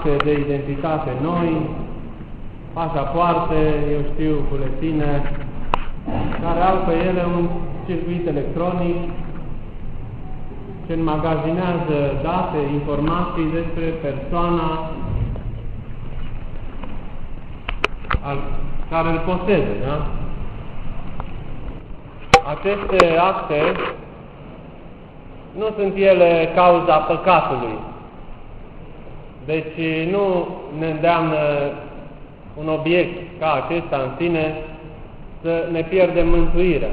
acte de identitate noi, pașapoarte, eu știu, buletine, care au pe ele un circuit electronic ce înmagazinează date, informații despre persoana care îl posede, da? Aceste acte nu sunt ele cauza păcatului. Deci nu ne îndeamnă un obiect ca acesta în sine să ne pierdem mântuirea.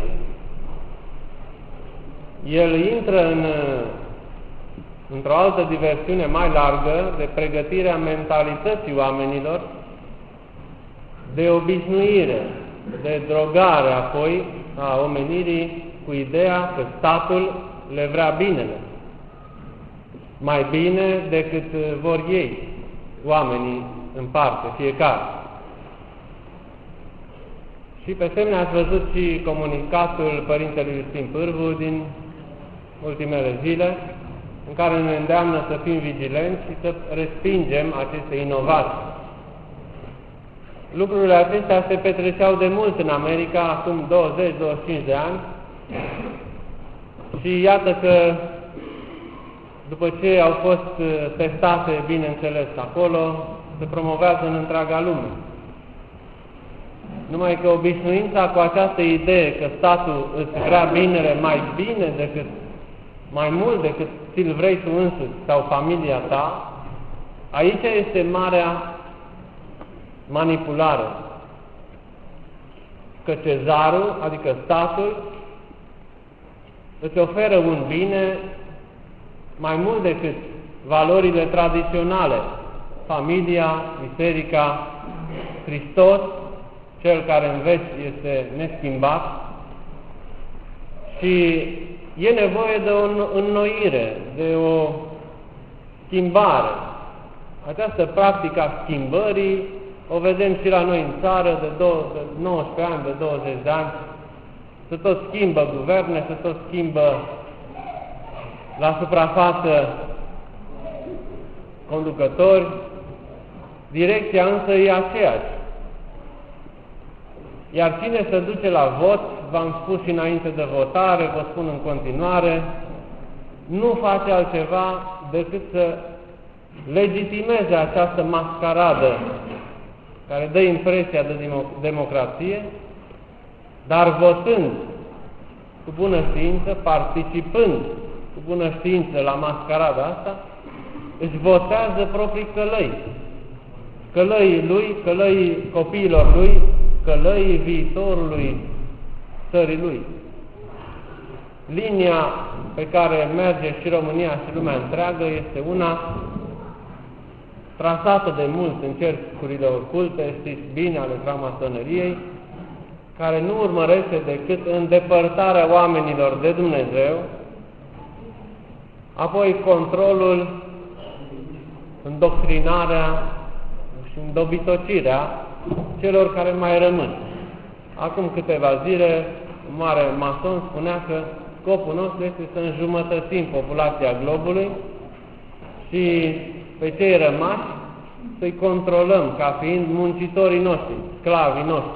El intră într-o altă diversiune mai largă de pregătirea mentalității oamenilor, de obișnuire, de drogare apoi a omenirii cu ideea că statul le vrea binele, mai bine decât vor ei, oamenii în parte, fiecare. Și pe semne ați văzut și comunicatul Părintelui Sfânt Pârvu din ultimele zile, în care ne îndeamnă să fim vigilenți și să respingem aceste inovații. Lucrurile acestea se petreceau de mult în America, acum 20-25 de ani, și iată că după ce au fost testate, bineînțeles, acolo, se promovează în întreaga lume. Numai că obișnuința cu această idee că statul îți vrea binele mai mult decât ți-l vrei tu însuți sau familia ta, aici este marea manipulare. Că cezarul, adică statul, îți oferă un bine mai mult decât valorile tradiționale, familia, biserica, Hristos, cel care în veci este neschimbat, și e nevoie de o înnoire, de o schimbare. Această practică a schimbării o vedem și la noi în țară de 19 ani, de 20 de ani. Se tot schimbă guverne, se tot schimbă la suprafață conducători, direcția însă e aceeași. Iar cine se duce la vot, v-am spus și înainte de votare, vă spun în continuare, nu face altceva decât să legitimeze această mascaradă care dă impresia de democrație, dar votând cu bună știință, participând cu bună știință la mascarada asta, își votează proprii călăi. Călăii lui, călăii copiilor lui, călăii viitorului țării lui. Linia pe care merge și România și lumea întreagă este una trasată de mult în cercurile oculte, știți bine, ale framasoneriei, care nu urmărește decât îndepărtarea oamenilor de Dumnezeu, apoi controlul, îndoctrinarea și îndobitocirea celor care mai rămân. Acum câteva zile, un mare mason spunea că scopul nostru este să înjumătățim populația globului și pe cei rămași să-i controlăm ca fiind muncitorii noștri, sclavii noștri.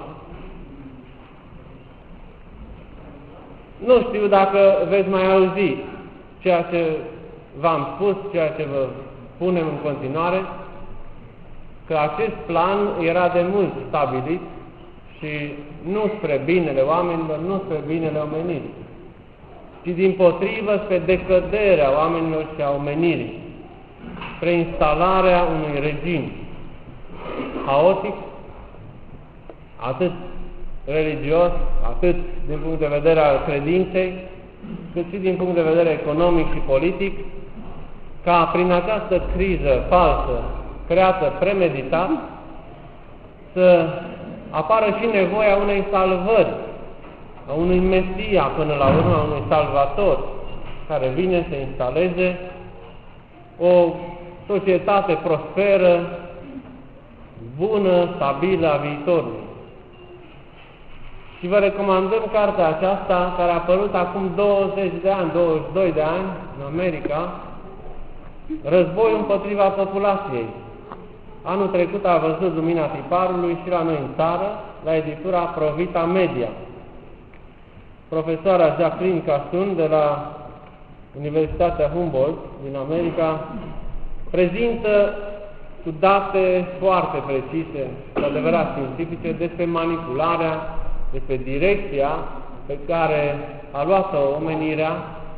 Nu știu dacă veți mai auzi ceea ce v-am spus, ceea ce vă punem în continuare, că acest plan era de mult stabilit și nu spre binele oamenilor, nu spre binele omenirii, ci dimpotrivă spre decăderea oamenilor și a omenirii, spre instalarea unui regim haotic, atât religios, atât din punct de vedere al credinței, cât și din punct de vedere economic și politic, ca prin această criză falsă, creată premeditat, să apară și nevoia unei salvări, a unui Mesia până la urmă, a unui Salvator, care vine să instaleze o societate prosperă, bună, stabilă a viitorului. Și vă recomandăm cartea aceasta, care a apărut acum 20 de ani, 22 de ani, în America, Războiul împotriva populației. anul trecut a văzut lumina tiparului și la noi în țară, la editura Provita Media. Profesoara Jacqueline Cassun de la Universitatea Humboldt din America prezintă cu date foarte precise, cu adevărat științifice, despre manipularea, despre direcția pe care a luat-o omenirea,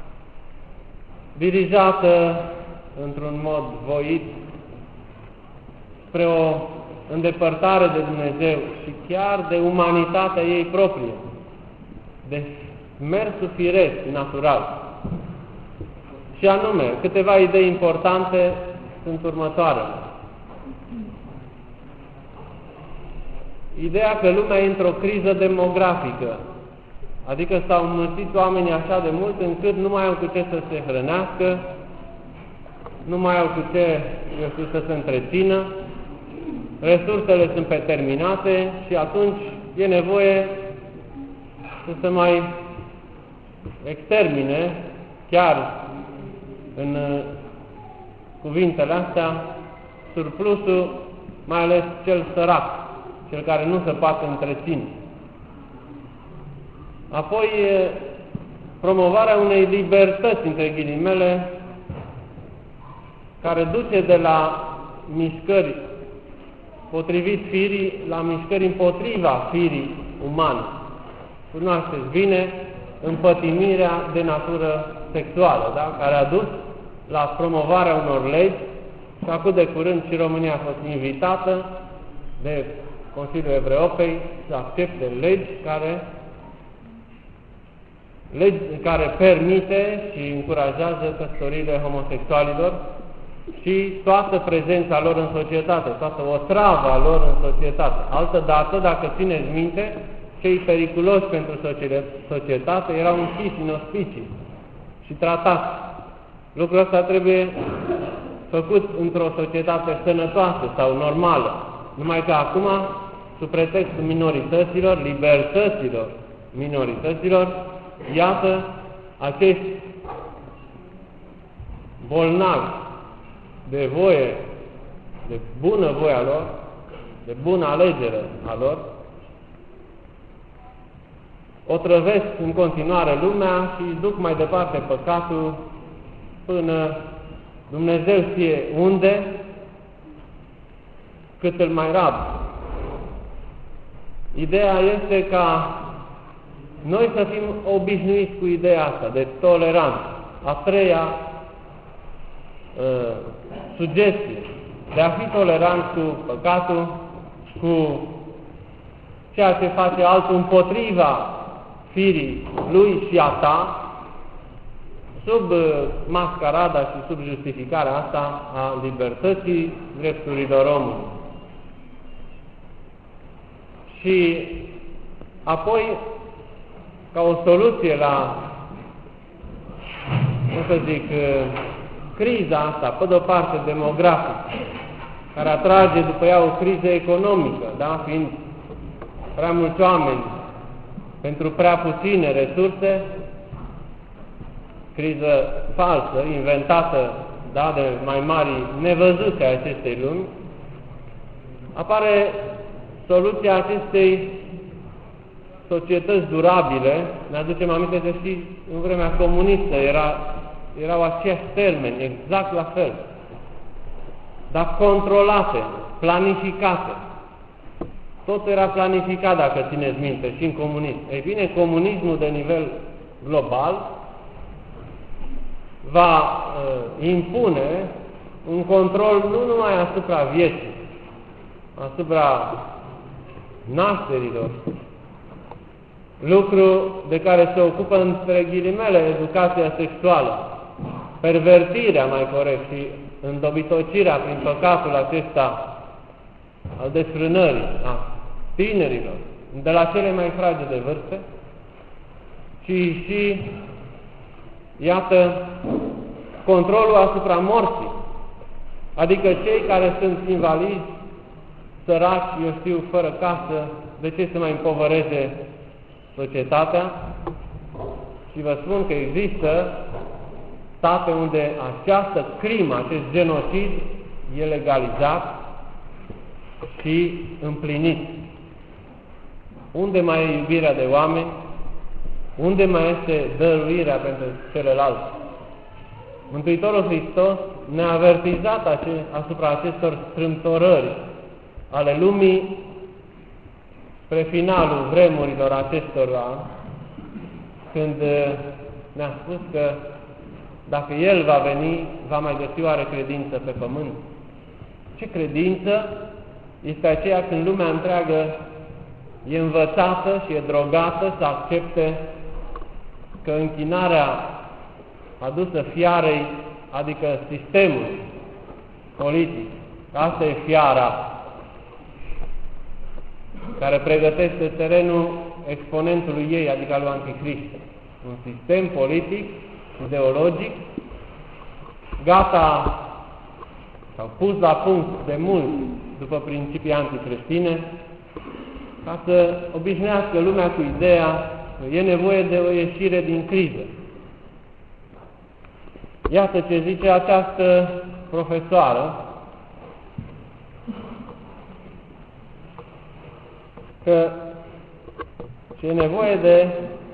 dirijată într-un mod voit spre o îndepărtare de Dumnezeu și chiar de umanitatea ei proprie, de mersul firesc, natural. Și anume, câteva idei importante sunt următoarele. Ideea că lumea e într-o criză demografică, adică s-au înmulțit oamenii așa de mult încât nu mai au cu ce să se hrănească, nu mai au cu ce, să se întrețină, resursele sunt terminate și atunci e nevoie să se mai extermine, chiar în cuvintele astea, surplusul, mai ales cel sărac, cel care nu se poate întreține. Apoi, promovarea unei libertăți, între ghilimele, care duce de la mișcări potrivit firii la mișcări împotriva firii umane. Cunoașteți bine împătimirea de natură sexuală, da? Care a dus la promovarea unor legi și acum de curând și România a fost invitată de Consiliul Evropei să accepte legi care permite și încurajează căsătoriile homosexualilor și toată prezența lor în societate, toată otravă a lor în societate. Altădată, dacă țineți minte, cei periculoși pentru societate erau închiși în ospicii și tratați. Lucrul ăsta trebuie făcut într-o societate sănătoasă sau normală. Numai că acum, sub pretextul minorităților, libertăților minorităților, iată acești bolnavi de voie, de bună voie a lor, de bună alegere a lor, otrăvesc în continuare lumea și duc mai departe păcatul până Dumnezeu știe unde, cât îl mai rab. Ideea este ca noi să fim obișnuiți cu ideea asta de toleranță. A treia sugestie, de a fi tolerant cu păcatul, cu ceea ce face altul împotriva firii lui și a ta, sub mascarada și sub justificarea asta a libertății drepturilor omului. Și apoi, ca o soluție la, cum să zic, criza asta, pe de-o parte demografică, care atrage după ea o criză economică, da? Fiind prea mulți oameni pentru prea puține resurse, criză falsă, inventată, da, de mai mari nevăzute a acestei lumi, apare soluția acestei societăți durabile. Ne aducem aminte că și în vremea comunistă erau aceiași termeni, exact la fel, dar controlate, planificate. Tot era planificat, dacă țineți minte, și în comunism. Ei bine, comunismul de nivel global va impune un control nu numai asupra vieții, asupra nașterilor, lucru de care se ocupă între ghilimele educația sexuală, pervertirea mai corect și îndobitocirea prin păcatul acesta al desfrânării a tinerilor de la cele mai fragede vârste, și iată controlul asupra morții, adică cei care sunt invalizi, săraci, eu știu, fără casă, de ce să mai împovăreze societatea? Și vă spun că există state unde această crimă, acest genocid e legalizat și împlinit. Unde mai e iubirea de oameni? Unde mai este dăruirea pentru celălalt? Mântuitorul Hristos ne-a avertizat asupra acestor strâmtorări ale lumii spre finalul vremurilor acestora, când ne-a spus că dacă El va veni, va mai găsi oare credință pe pământ? Ce credință este aceea când lumea întreagă e învățată și e drogată să accepte că închinarea adusă fiarei, adică sistemul politic, asta e fiara care pregătește terenul exponentului ei, adică al lui Antichrist. Un sistem politic, ideologic, gata sau pus la punct de mult după principii anticreștine, ca să obișnuiască lumea cu ideea că e nevoie de o ieșire din criză. Iată ce zice această profesoară, că e nevoie de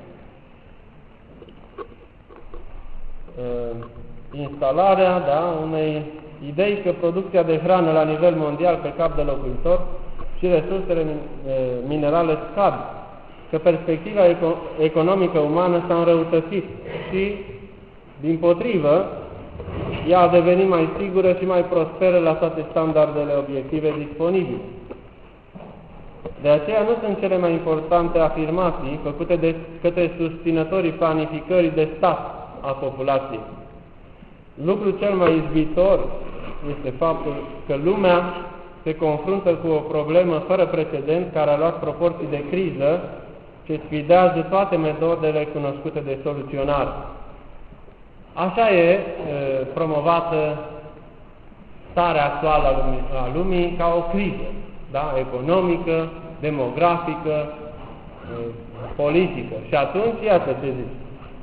instalarea unei idei că producția de hrană la nivel mondial pe cap de locuitor și resursele minerale scad, că perspectiva economică umană s-a înrăutățit și, dimpotrivă, ea a devenit mai sigură și mai prosperă la toate standardele obiective disponibile. De aceea nu sunt cele mai importante afirmații făcute de către susținătorii planificării de stat a populației. Lucrul cel mai izbitor este faptul că lumea se confruntă cu o problemă fără precedent care a luat proporții de criză ce sfidează toate metodele cunoscute de soluționare. Așa e promovată starea actuală a lumii ca o criză, da? Economică, demografică, politică. Și atunci, iată ce zice.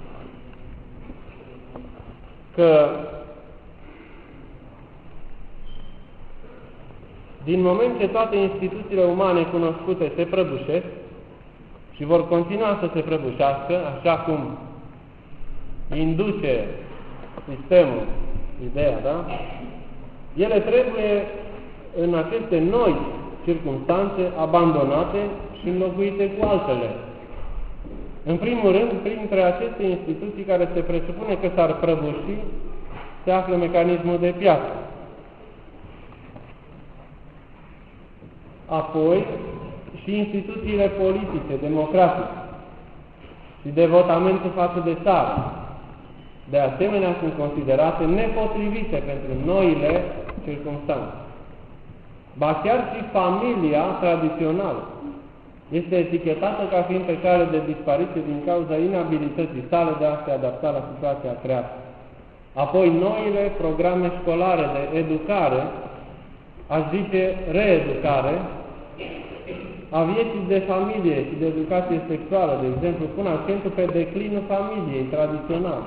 Că din moment ce toate instituțiile umane cunoscute se prăbușesc și vor continua să se prăbușească, așa cum induce sistemul, ideea, da? Ele trebuie în aceste noi circunstanțe abandonate și înlocuite cu altele. În primul rând, printre aceste instituții care se presupune că s-ar prăbuși, se află mecanismul de piață. Apoi, și instituțiile politice, democratice și devotamentul față de țară, de asemenea, sunt considerate nepotrivite pentru noile circunstanțe. Ba chiar și familia tradițională este etichetată ca fiind pe cale de dispariție din cauza inabilității sale de a se adapta la situația creată. Apoi, noile programe școlare de educare, aș zice reeducare, a vieții de familie și de educație sexuală, de exemplu, pun accentul pe declinul familiei tradiționale.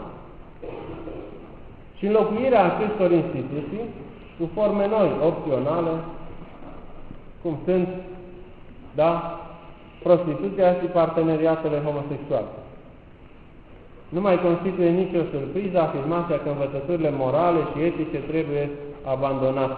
Și înlocuirea acestor instituții cu forme noi, opționale, cum sunt, da, prostituția și parteneriatele homosexuale. Nu mai constituie nicio surpriză afirmația că învățăturile morale și etice trebuie abandonate.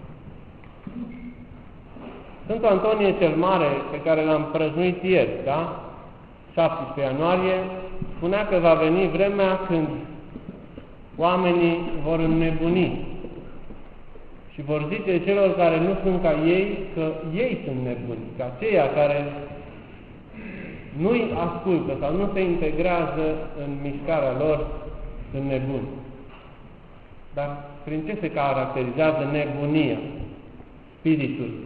Sfântul Antonie cel Mare, pe care l-am prăznuit ieri, da? 17 ianuarie, spunea că va veni vremea când oamenii vor înnebuni și vor zice celor care nu sunt ca ei că ei sunt nebuni, că aceia care nu-i ascultă sau nu se integrează în mișcarea lor sunt nebuni. Dar prin ce se caracterizează nebunia spiritului?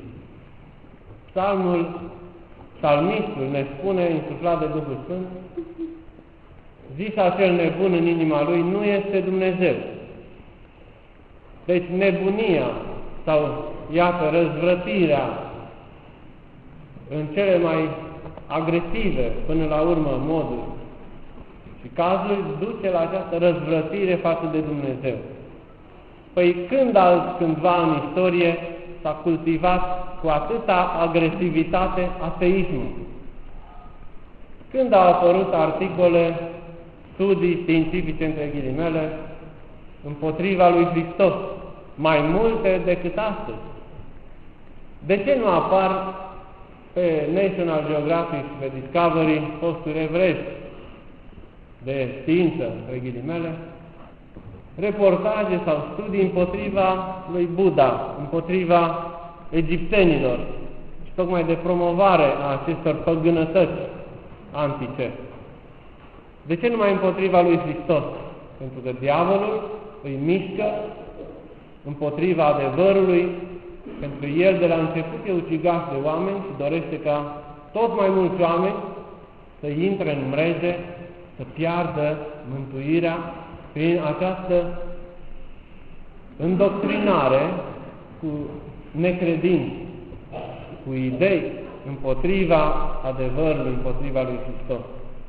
Psalmistul ne spune, insuflat de Duhul Sfânt, zis acel nebun în inima lui, nu este Dumnezeu. Deci nebunia sau, iată, răzvrătirea în cele mai agresive, până la urmă, moduri și cazuri, duce la această răzvrătire față de Dumnezeu. Păi când altcândva în istorie s-a cultivat cu atâta agresivitate ateismul? Când au apărut articole, studii științifice, între ghilimele, împotriva lui Hristos, mai multe decât astăzi? De ce nu apar pe National Geographic și pe Discovery posturi evreiești de știință, între ghilimele, reportaje sau studii împotriva lui Buddha, împotriva egiptenilor și tocmai de promovare a acestor păgânătăți antice? De ce numai împotriva lui Hristos? Pentru că diavolul îi mișcă împotriva adevărului, pentru că el de la început e ucigaș de oameni și dorește ca tot mai mulți oameni să intre în mrege, să piardă mântuirea prin această îndoctrinare cu necredință, cu idei împotriva adevărului, împotriva lui Hristos.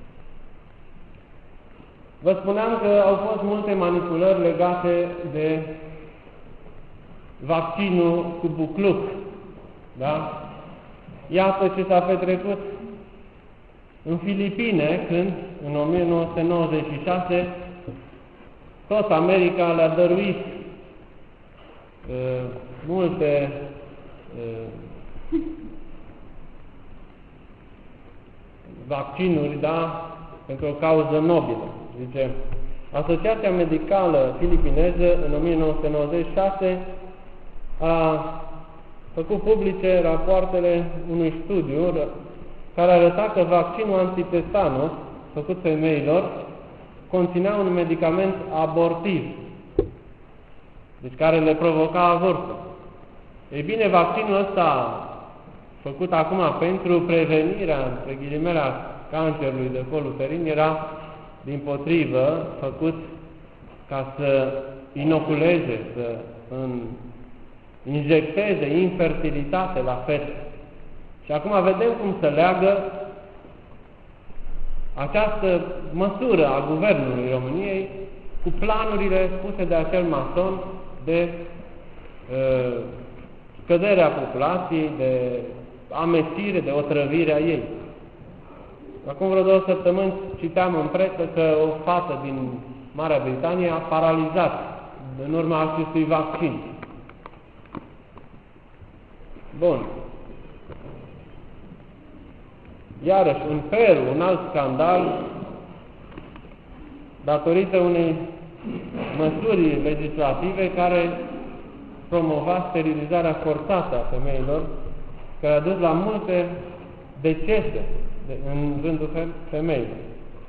Vă spuneam că au fost multe manipulări legate de vaccinul cu bucluc. Da? Iată ce s-a petrecut în Filipine, când, în 1996, tot America le-a dăruit multe vaccinuri, da, pentru o cauză nobilă. Zice, Asociația Medicală Filipineză, în 1996, a făcut publice rapoartele unui studiu care arăta că vaccinul antitetanos făcut femeilor conținea un medicament abortiv, deci care le provoca avortul. Ei bine, vaccinul ăsta făcut acum pentru prevenirea, între ghilimele, cancerului de col uterin, era dimpotrivă făcut ca să inoculeze, să injecteze infertilitate la fete. Și acum vedem cum se leagă această măsură a Guvernului României cu planurile spuse de acel mason de scăderea populației, de amețire, de otrăvire a ei. Acum vreo 2 săptămâni citeam în presă că o fată din Marea Britanie a paralizat în urma acestui vaccin. Bun. Iarăși, în Peru, un alt scandal, datorită unei măsuri legislative care promova sterilizarea forțată a femeilor, care a dus la multe decese în rândul femeilor.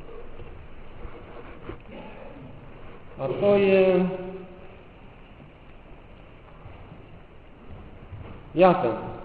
Apoi, iată,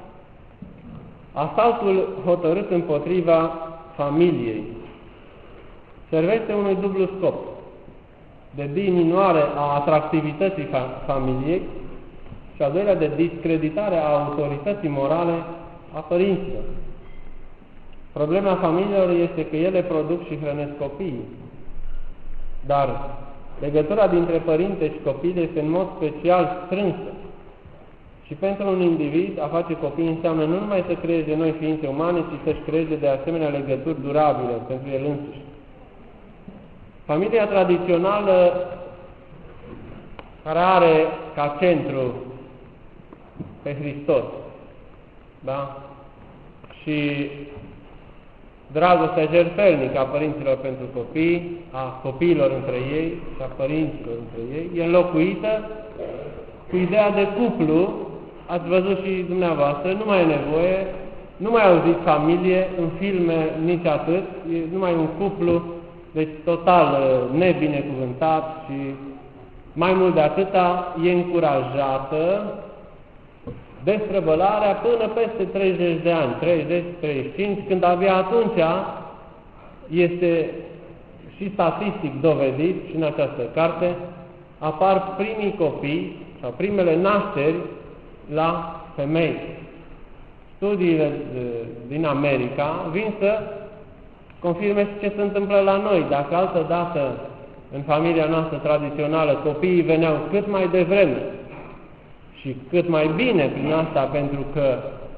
asaltul hotărât împotriva familiei servește unui dublu scop: de diminuare a atractivității familiei și al doilea de discreditare a autorității morale a părinților. Problema familiilor este că ele produc și hrănesc copiii, dar legătura dintre părinte și copil este în mod special strânsă. Și pentru un individ, a face copii înseamnă nu numai să creeze noi ființe umane, ci să-și creeze de asemenea legături durabile pentru el însuși. Familia tradițională, care are ca centru pe Hristos, da? Și dragostea jertfelnică a părinților pentru copii, a copiilor între ei și a părinților între ei, e înlocuită cu ideea de cuplu. Ați văzut și dumneavoastră, nu mai e nevoie, nu mai auziți familie în filme nici atât, e numai un cuplu, deci total nebinecuvântat și mai mult de atâta e încurajată destrăbălarea până peste 30 de ani, 30-35, când abia atunci este și statistic dovedit și în această carte apar primii copii sau primele nașteri la femei. Studiile din America vin să confirme ce se întâmplă la noi. Dacă altă dată în familia noastră tradițională copiii veneau cât mai devreme și cât mai bine prin asta, pentru că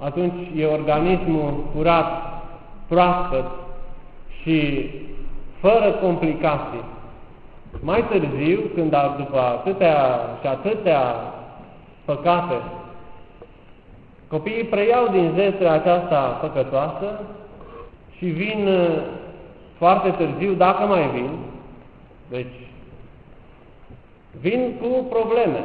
atunci e organismul curat, proaspăt și fără complicații. Mai târziu, când după atâtea păcate, copiii preiau din zestrea aceasta păcătoasă și vin foarte târziu, dacă mai vin, deci vin cu probleme.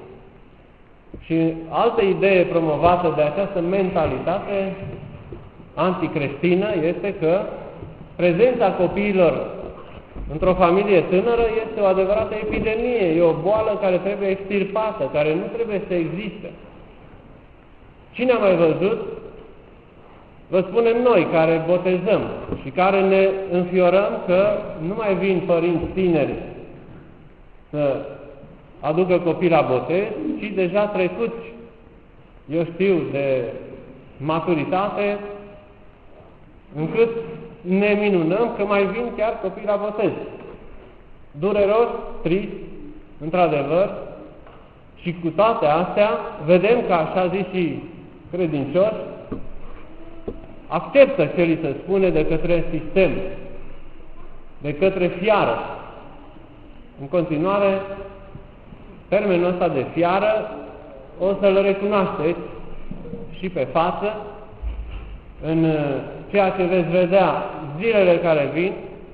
Și altă idee promovată de această mentalitate anticreștină este că prezența copiilor într-o familie tânără este o adevărată epidemie, e o boală care trebuie extirpată, care nu trebuie să existe. Cine a mai văzut? Vă spunem noi, care botezăm și care ne înfiorăm că nu mai vin părinți tineri să aducă copii la botez, ci deja trecuți, eu știu, de maturitate, încât ne minunăm că mai vin chiar copii la botez. Dureros, trist, într-adevăr, și cu toate astea, vedem că așa zis și credincioși, acceptă ce li se spune de către sistem, de către fiară. În continuare, termenul ăsta de fiară o să-l recunoașteți și pe față în ceea ce veți vedea zilele care vin,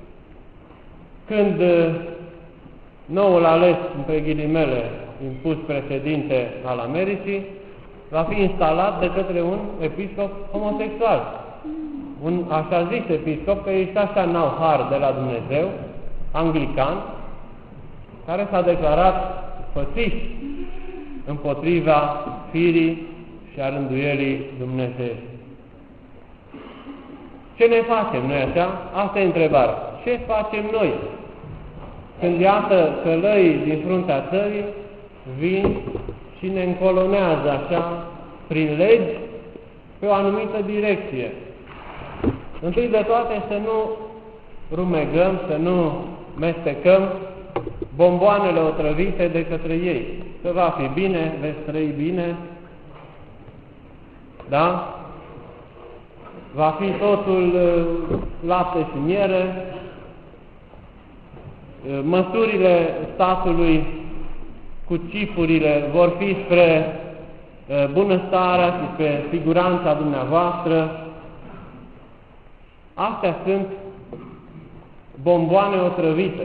când noul ales, între ghilimele, impus președinte al Americii, va fi instalat de către un episcop homosexual. Un așa zis episcop, că ei așa n-au har de la Dumnezeu, anglican, care s-a declarat fățiș împotriva firii și a rânduielii Dumnezeu. Ce ne facem noi așa? Asta e întrebarea. Ce facem noi? Când iată călăii din fruntea țării vin și ne încolonează așa, prin legi, pe o anumită direcție. Întâi de toate să nu rumegăm, să nu mestecăm bomboanele otrăvite de către ei. Că va fi bine, veți trăi bine, da? Va fi totul lapte și miere, măsurile statului cu cipurile vor fi spre bunăstarea și spre siguranța dumneavoastră. Astea sunt bomboane otrăvite.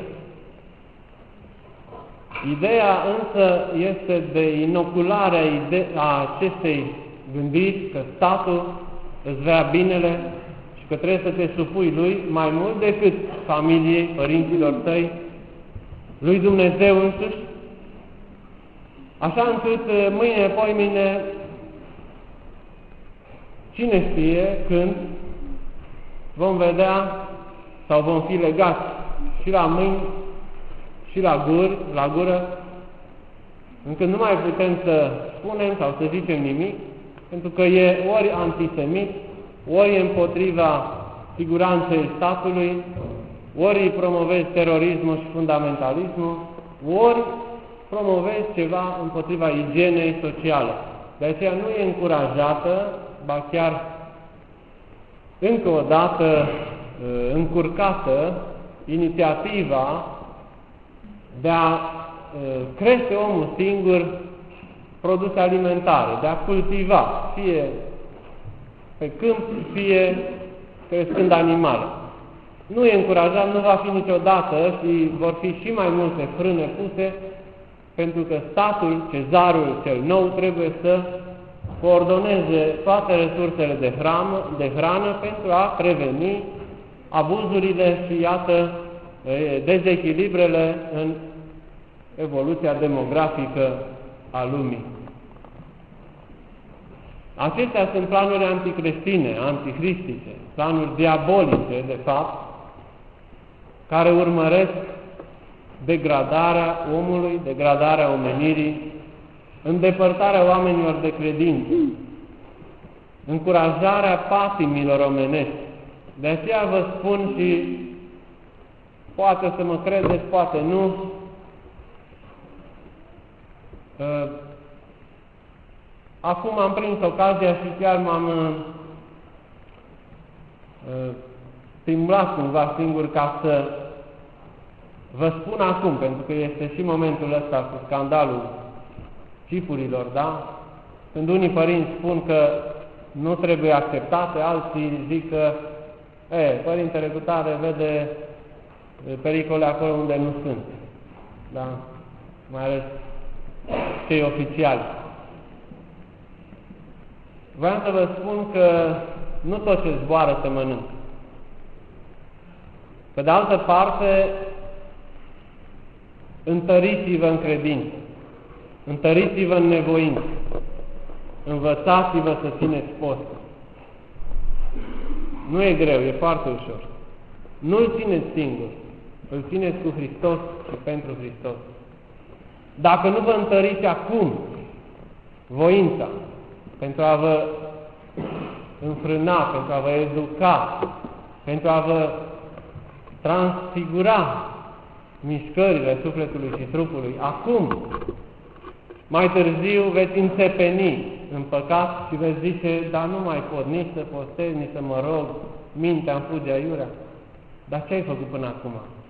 Ideea însă este de inoculare a acestei gândiri că statul îți vrea binele și că trebuie să te supui lui mai mult decât familiei, părinților tăi, lui Dumnezeu însuși, așa încât mâine, poimine, cine știe când vom vedea sau vom fi legați și la mâini și la gură, încât nu mai putem să spunem sau să zicem nimic, pentru că e ori antisemit, ori împotriva siguranței statului, ori promovezi terorismul și fundamentalismul, ori promovezi ceva împotriva igienei sociale. De aceea nu e încurajată, ba chiar încă o dată încurcată inițiativa de a crește omul singur produse alimentare, de a cultiva, fie pe câmp, fie crescând animale. Nu e încurajat, nu va fi niciodată și vor fi și mai multe frâne puse, pentru că statul, cezarul cel nou, trebuie să coordoneze toate resursele de hrană pentru a preveni abuzurile și, iată, dezechilibrele în evoluția demografică a lumii. Acestea sunt planuri anticreștine, anticristice, planuri diabolice, de fapt, care urmăresc degradarea omului, degradarea omenirii, îndepărtarea oamenilor de credință, încurajarea patimilor omenești. De aceea vă spun și poate să mă credeți, poate nu, acum am prins ocazia și chiar m-am stimulat cumva singur ca să vă spun acum, pentru că este și momentul ăsta cu scandalul cipurilor, da? Când unii părinți spun că nu trebuie acceptate, alții zic că părintele cu tare vede pericole acolo unde nu sunt, da? Mai ales cei oficiali. Vreau să vă spun că nu tot ce zboară se mănâncă. Pe de altă parte, întăriți-vă în credință, întăriți-vă în nevoință, învățați-vă să țineți postul. Nu e greu, e foarte ușor. Nu-l țineți singur, îl țineți cu Hristos și pentru Hristos. Dacă nu vă întăriți acum voința pentru a vă înfrâna, pentru a vă educa, pentru a vă transfigura mișcările sufletului și trupului, acum, mai târziu veți înțepeni în păcat și veți zice, dar nu mai pot nici să postez, nici să mă rog, mintea îmi fuge aiurea. Dar ce ai făcut până acum?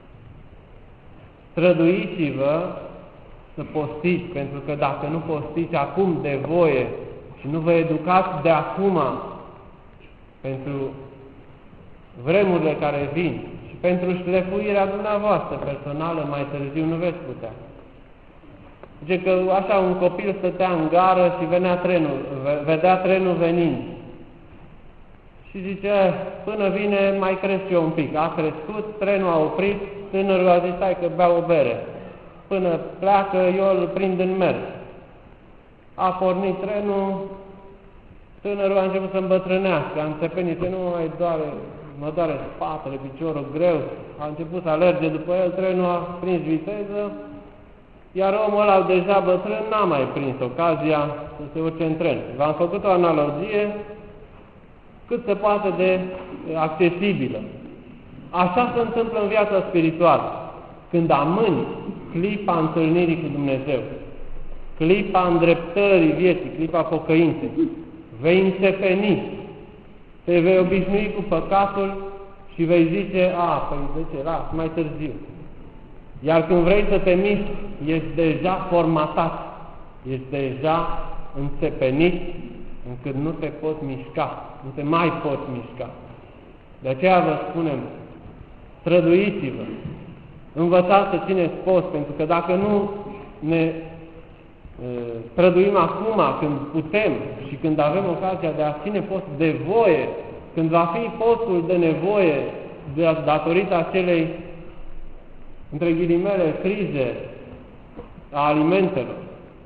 Străduiți-vă să postiți, pentru că dacă nu postiți acum de voie și nu vă educați de acum pentru vremurile care vin și pentru șlefuirea dumneavoastră personală, mai târziu nu veți putea. Zice că așa un copil stătea în gară și vedea trenul venind. Și zice, până vine mai cresc eu un pic. A crescut, trenul a oprit, tânărul a zis, stai că beau o bere. Până pleacă, eu îl prind în mers. A pornit trenul, tânărul a început să îmbătrânească, a înțepenit, nu mai doare, mă doare spatele, piciorul greu, a început să alerge după el, trenul a prins viteză, iar omul ăla deja bătrân n-a mai prins ocazia să se urce în tren. V-am făcut o analogie cât se poate de accesibilă. Așa se întâmplă în viața spirituală. Când amâni clipa întâlnirii cu Dumnezeu, clipa îndreptării vieții, clipa pocăinței, vei înțepeni, te vei obișnui cu păcatul și vei zice, păi zice, las, mai târziu. Iar când vrei să te miști, ești deja formatat, ești deja înțepenit, încât nu te poți mișca, nu te mai poți mișca. De aceea vă spunem, străduiți-vă, învățați să țineți post, pentru că dacă nu ne străduim acum, când putem și când avem ocazia de a ține post de voie, când va fi postul de nevoie datorită acelei, între ghilimele, crize a alimentelor,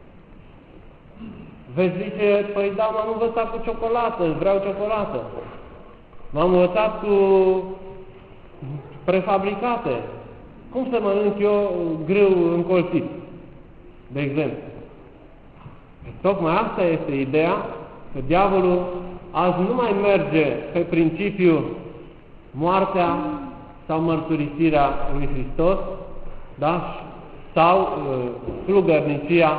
veți zice, păi da, m-am învățat cu ciocolată, vreau ciocolată. M-am învățat cu prefabricate. Cum să mănânc eu grâu încolțit, de exemplu? Tocmai asta este ideea, că diavolul azi nu mai merge pe principiul moartea sau mărturisirea lui Hristos, da? Sau slugărnicia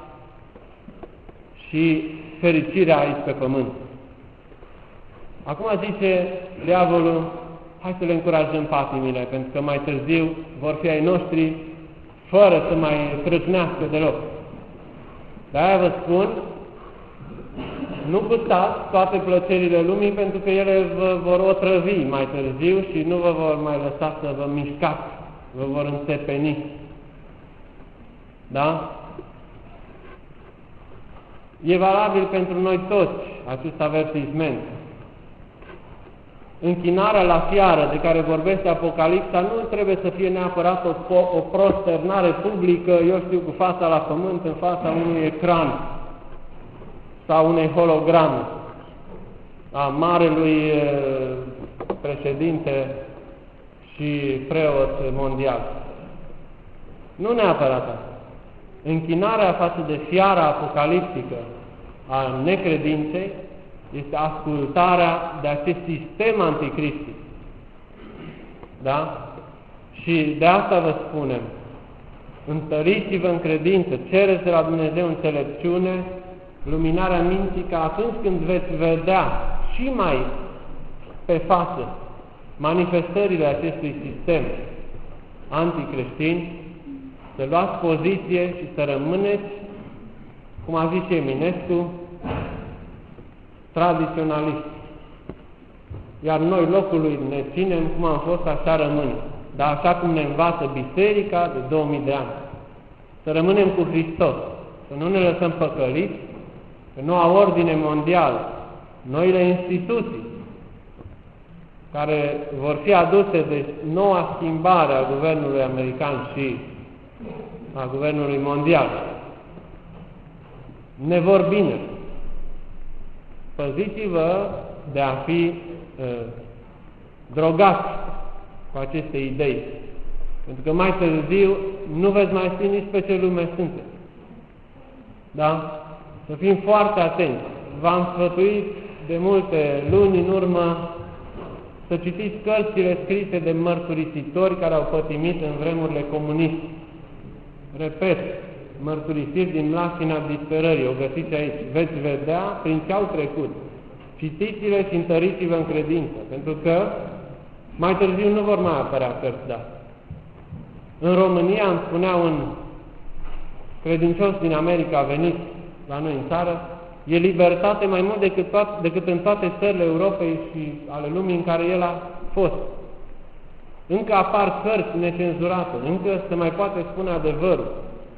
și fericirea aici pe pământ. Acum zice diavolul, hai să le încurajăm patimile, pentru că mai târziu vor fi ai noștri fără să mai trâcnească deloc. De-aia vă spun, nu gustați toate plăcerile lumii, pentru că ele vă vor otrăvi mai târziu și nu vă vor mai lăsa să vă mișcați, vă vor înțepeni. Da? E valabil pentru noi toți acest avertisment. Închinarea la fiară de care vorbește Apocalipsa nu trebuie să fie neapărat o prosternare publică, eu știu, cu fața la pământ, în fața unui ecran sau unei holograme a marelui președinte și preot mondial. Nu neapărat asta. Închinarea față de fiara apocaliptică a necredinței este ascultarea de acest sistem anticristic. Da? Și de asta vă spunem, întăriți-vă în credință, cereți de la Dumnezeu înțelepciune luminarea minții, că atunci când veți vedea și mai pe față manifestările acestui sistem anticreștin, să luați poziție și să rămâneți, cum a zis și Eminescu, tradiționaliști. Iar noi locului ne ținem, cum am fost, așa rămânem. Dar așa cum ne învață Biserica de 2000 de ani. Să rămânem cu Hristos, să nu ne lăsăm păcăliți, că noua ordine mondială, noile instituții care vor fi aduse de noua schimbare a guvernului american și a guvernului mondial, ne vor bine. Păziți-vă de a fi drogați cu aceste idei. Pentru că mai târziu nu veți mai ști nici pe ce lume sunteți. Da? Să fim foarte atenți. V-am sfătuit de multe luni în urmă să citiți cărțile scrise de mărturisitori care au pătimit în vremurile comuniste. Repet, mărturisiri din mlaștina disperării, o găsiți aici. Veți vedea prin ce au trecut. Citiți-le și întăriți-vă în credință, pentru că mai târziu nu vor mai apărea cărți de-astea. În România, îmi spunea un credincios din America venit la noi în țară, e libertate mai mult decât în toate țările Europei și ale lumii în care el a fost. Încă apar cărți necenzurate, încă se mai poate spune adevărul.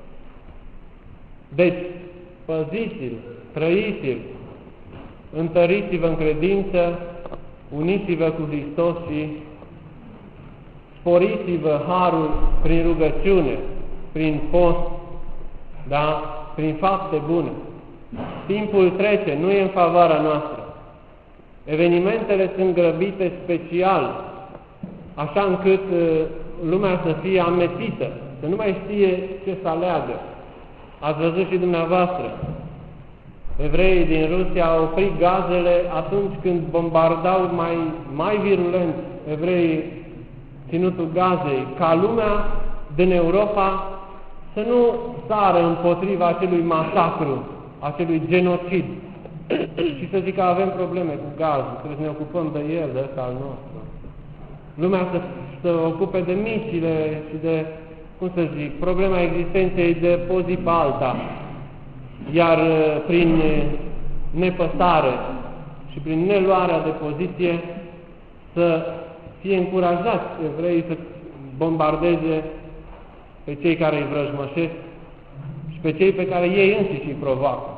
Deci, păziți-l, trăiți-l, întăriți-vă în credință, uniți-vă cu Hristos și sporiți-vă harul prin rugăciune, prin post, da? Prin fapte bune. Timpul trece, nu e în favoarea noastră. Evenimentele sunt grăbite special, așa încât lumea să fie amețită, să nu mai știe ce să aleagă. Ați văzut și dumneavoastră. Evreii din Rusia au oprit gazele atunci când bombardau mai virulent evreii ținutul Gazei, ca lumea din Europa să nu sară împotriva acelui masacru, acelui genocid și să zică că avem probleme cu gazul, trebuie să ne ocupăm de el, de ăsta al nostru. Lumea să ocupe de micile și de, cum să zic, problema existenței de pe zi pe alta, iar prin nepăsare și prin neluarea de poziție să fie încurajați evreii să bombardeze pe cei care îi vrăjmășesc și pe cei pe care ei înșiși îi provoacă.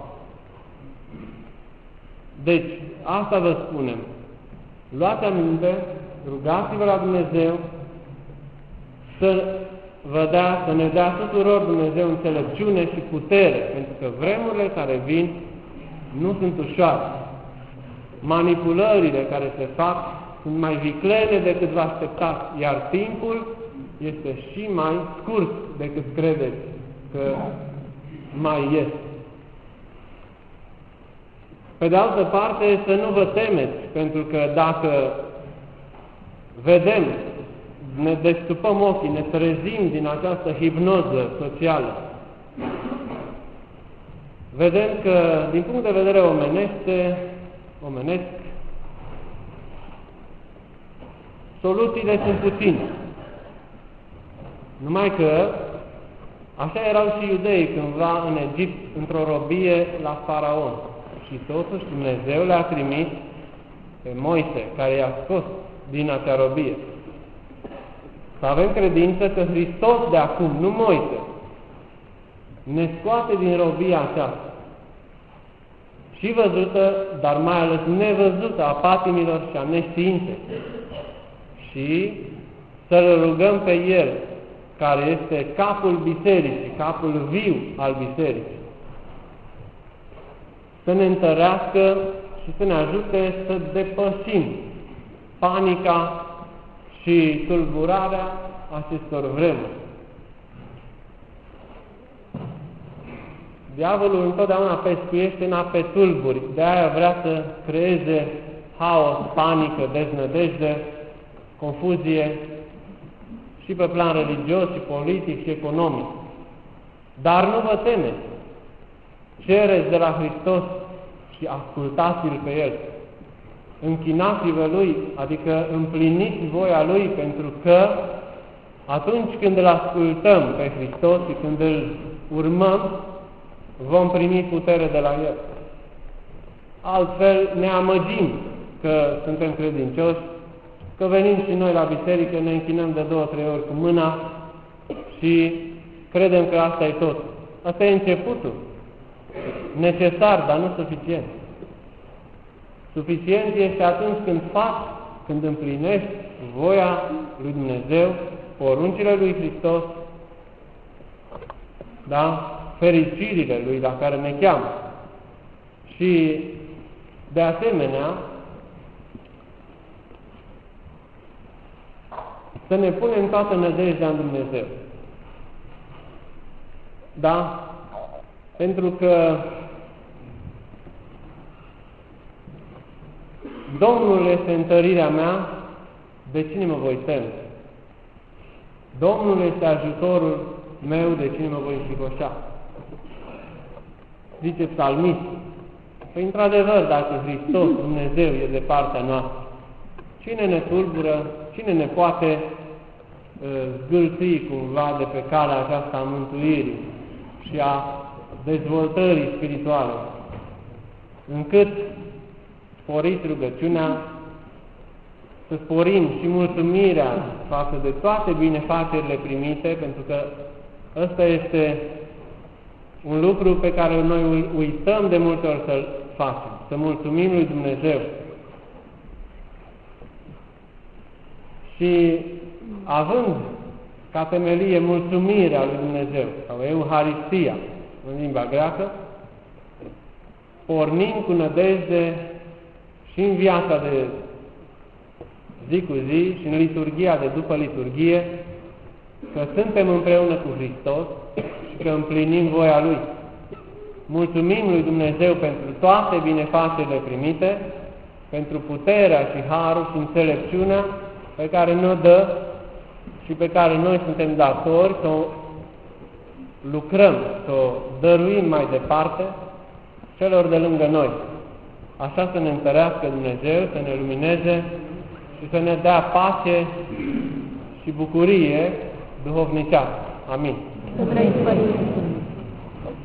Deci, asta vă spunem. Luați aminte, rugați-vă la Dumnezeu să ne dea tuturor Dumnezeu înțelepciune și putere, pentru că vremurile care vin nu sunt ușoare. Manipulările care se fac sunt mai viclene decât vă așteptați, iar timpul este și mai scurt decât credeți că mai este. Pe de altă parte, să nu vă temeți, pentru că dacă vedem, ne destupăm ochii, ne trezim din această hipnoză socială, vedem că, din punct de vedere omenesc, soluțiile sunt puține. Numai că așa erau și iudeii cândva în Egipt, într-o robie la Faraon. Și totuși Dumnezeu le-a trimis pe Moise, care i-a scos din acea robie. Să avem credință că Hristos de acum, nu Moise, ne scoate din robia aceasta. Și văzută, dar mai ales nevăzută, a patimilor și a neștiinței. Și să-L rugăm pe El, care este capul bisericii, capul viu al bisericii, să ne întărească și să ne ajute să depășim panica și tulburarea acestor vremuri. Diavolul întotdeauna pescuiește în ape tulburi, de-aia vrea să creeze haos, panică, deznădejde, confuzie și pe plan religios, și politic, și economic. Dar nu vă temeți, cereți de la Hristos și ascultați-L pe El. Închinați-vă Lui, adică împliniți voia Lui, pentru că atunci când îl ascultăm pe Hristos și când îl urmăm, vom primi putere de la El. Altfel ne amăgim că suntem credincioși, că venim și noi la biserică, ne închinăm de 2-3 ori cu mâna și credem că asta e tot. Asta e începutul. Necesar, dar nu suficient. Suficient este atunci când faci, când împlinești voia lui Dumnezeu, poruncile lui Hristos, da? Fericirile Lui la care ne cheamă. Și, de asemenea, să ne punem toată nădejdea în Dumnezeu. Da? Pentru că Domnul este întărirea mea, de cine mă voi teme? Domnul este ajutorul meu, de cine mă voi înfricoșa? Zice psalmistul. Păi, într-adevăr, dacă Hristos, Dumnezeu, e de partea noastră, cine ne tulbură, cine ne poate zgâlți cumva de pe calea aceasta a mântuirii și a dezvoltării spirituale, încât sporiți rugăciunea, să sporim și mulțumirea față de toate binefacerile primite, pentru că ăsta este un lucru pe care noi uităm de multe ori să-l facem, să mulțumim lui Dumnezeu. Și având ca temelie mulțumirea lui Dumnezeu, sau Euharistia în limba greacă, pornim cu nădejde și în viața de zi cu zi și în liturghia de după liturghie, că suntem împreună cu Hristos și că împlinim voia Lui. Mulțumim lui Dumnezeu pentru toate binefacerile primite, pentru puterea și harul și înțelepciunea pe care ne-o dă și pe care noi suntem datori să o lucrăm, să o dăruim mai departe celor de lângă noi. Așa să ne întărească Dumnezeu, să ne lumineze și să ne dea pace și bucurie duhovnicească. Amin. Să trăiți, Părinte.